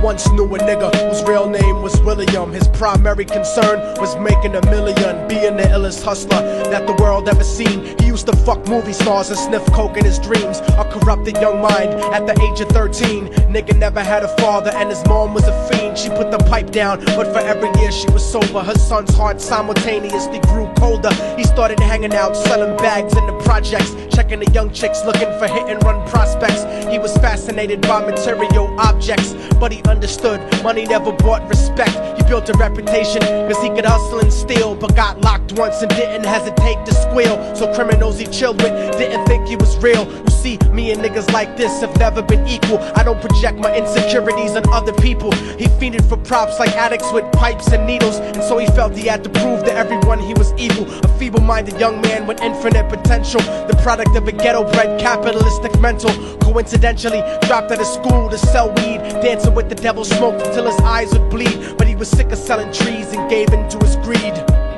once knew a nigga whose real name was William. His primary concern was making $1 million, being the illest hustler that the world ever seen. He used to fuck movie stars and sniff coke in his dreams. A corrupted young mind at the age of 13. Nigga never had a father and his mom was a fiend. She put the pipe down, but for every year she was sober, her son's heart simultaneously grew colder. He started hanging out, selling bags in the projects, checking the young chicks looking for hit and run prospects. He was fascinated by material objects, but he understood money never bought respect. He built a reputation cause he could hustle and steal, but got locked once and didn't hesitate to squeal. So criminals he chilled with didn't think he was real. You see, me and niggas like this have never been equal. I don't project my insecurities on other people. He fiended for props like addicts with pipes and needles, and so he felt he had to prove to everyone he was evil. A feeble-minded young man with infinite potential, the product of a ghetto-bred capitalistic mental. Coincidentally dropped out of school to sell weed, dancing with the devil, smoked until his eyes would bleed. But he was sick of selling trees and gave in to his greed.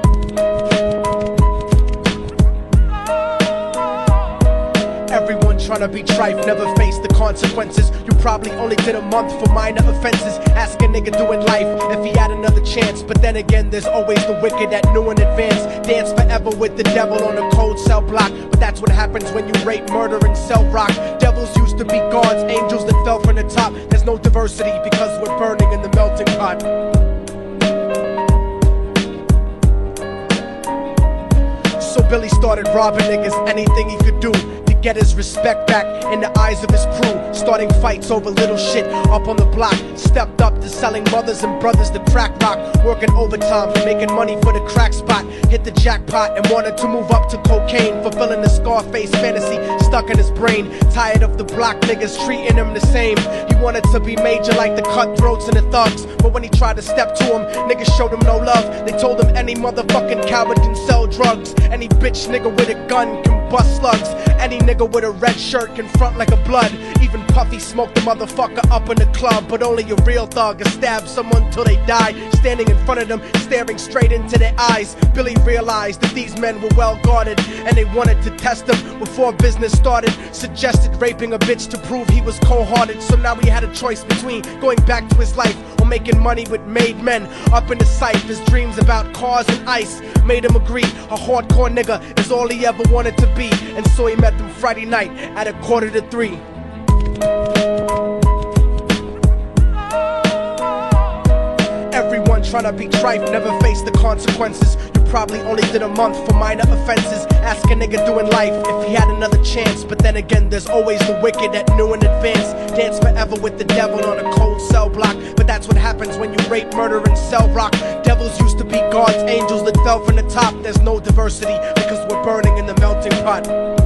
Everyone tryna be trife, never face the consequences. You probably only did a month for minor offenses. Ask a nigga doing life if he had another chance. But then again, there's always the wicked that knew in advance. Dance forever with the devil on a cold cell block. But that's what happens when you rape, murder, and sell rock. Devils used to be gods, angels that fell from the top. There's no diversity because we're burning in the melting pot. So Billy started robbing niggas, anything he could do to get his respect back in the eyes of his crew. Starting fights over little shit up on the block. Stepped up to selling mothers and brothers the crack rock. Working overtime, making money for the crack spot. Hit the jackpot and wanted to move up to cocaine, fulfilling the Scarface fantasy stuck in his brain. Tired of the block niggas treating him the same. He wanted to be major like the cutthroats and the thugs, but when he tried to step to him, niggas showed him no love. They told him any motherfucking coward can sell drugs. Any bitch nigga with a gun can bust slugs. Any nigga with a red shirt can front like a blood. Even Puffy smoked the motherfucker up in the club. But only a real thug can stab someone till they die. Standing in front of them, staring straight into their eyes, Billy realized that these men were well guarded, and they wanted to test him before business started. Suggested raping a bitch to prove he was cold-hearted. So now he had a choice between going back to his life or making money with made men. Up in the sight, his dreams about cars and ice made him agree a hardcore nigga is all he ever wanted to be. And so he met them Friday night at 2:45. Everyone tryna be trife, never face the consequences. You probably only did a month for minor offenses. Ask a nigga doing life if he had another chance. But then again, there's always the wicked that knew in advance. Dance forever with the devil on a cold cell block. But that's what happens when you rape, murder, and sell rock. Devils used to be gods, angels that fell from the top. There's no diversity because we're burning in the melting pot.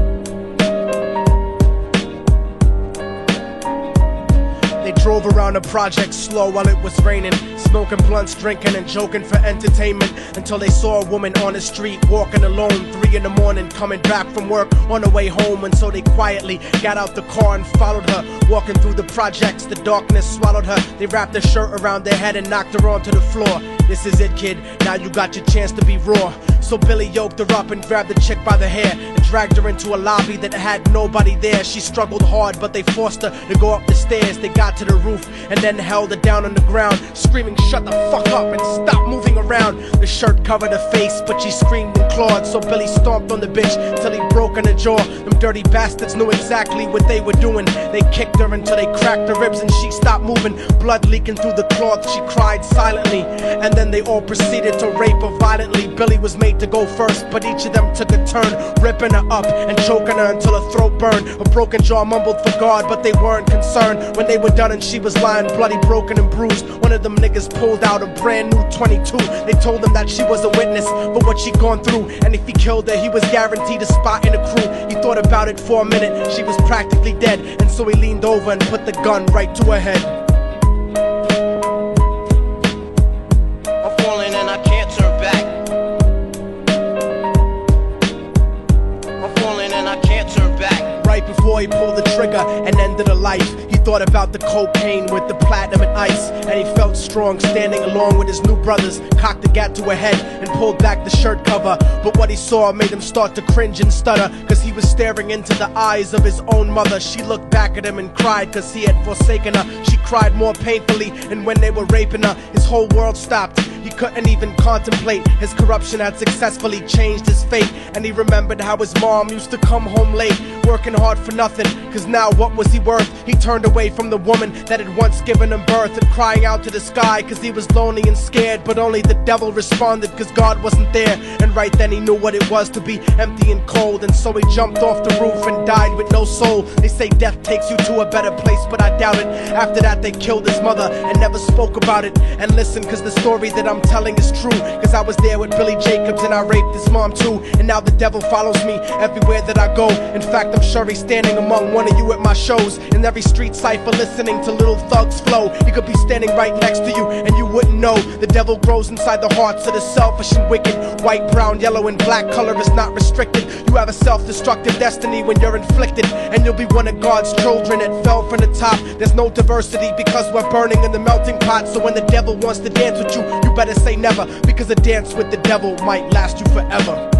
They drove around the project slow while it was raining, smoking blunts, drinking and joking for entertainment, until they saw a woman on the street walking alone, 3 in the morning, coming back from work on her way home. And so they quietly got out the car and followed her. Walking through the projects, the darkness swallowed her. They wrapped her shirt around their head and knocked her onto the floor. This is it, kid, now you got your chance to be raw. So Billy yoked her up and grabbed the chick by the hair and dragged her into a lobby that had nobody there. She struggled hard, but they forced her to go up the stairs. They got to the roof and then held her down on the ground, screaming, "Shut the fuck up and stop moving around." The shirt covered her face, but she screamed and clawed. So Billy stomped on the bitch till he broke in her jaw. Them dirty bastards knew exactly what they were doing. They kicked her until they cracked her ribs and she stopped moving, blood leaking through the cloth. She cried silently, and then they all proceeded to rape her violently. Billy was made to go first, but each of them took a turn, ripping her up and choking her until her throat burned. Her broken jaw mumbled for God, but they weren't concerned. When they were done and she was lying bloody, broken and bruised, one of them niggas pulled out a brand new 22. They told him that she was a witness for what she'd gone through, and if he killed her, he was guaranteed a spot in the crew. He thought about it for a minute, she was practically dead, and so he leaned over and put the gun right to her head. I'm falling and I can't turn back. I'm falling and I can't turn back. Right before he pulled the trigger and ended her life, he thought about the cocaine with the platinum and ice, and he felt strong standing along with his new brothers. Cocked the gat to her head and pulled back the shirt cover, but what he saw made him start to cringe and stutter, cause he was staring into the eyes of his own mother. She looked back at him and cried cause he had forsaken her. She cried more painfully, and when they were raping her, his whole world stopped. He couldn't even contemplate. His corruption had successfully changed his fate, and he remembered how his mom used to come home late, working hard for nothing, cause now what was he worth? He turned away from the woman that had once given him birth, and crying out to the sky cause he was lonely and scared, but only the devil responded cause God wasn't there. And right then he knew what it was to be empty and cold, and so he jumped off the roof and died with no soul. They say death takes you to a better place, but I doubt it. After that they killed his mother and never spoke about it. And listen, cause the story that I'm telling is true, cause I was there with Billy Jacobs and I raped his mom too. And now the devil follows me everywhere that I go. In fact, I'm sure he's standing among one of you at my shows, in every street cipher listening to Little Thug's flow. He could be standing right next to you and you wouldn't know. The devil grows inside the hearts of the selfish and wicked. White, brown, yellow and black color is not restricted. You have a self-destructive destiny when you're inflicted, and you'll be one of God's children that fell from the top. There's no diversity because we're burning in the melting pot. So when the devil wants to dance with you, you better say never, because a dance with the devil might last you forever.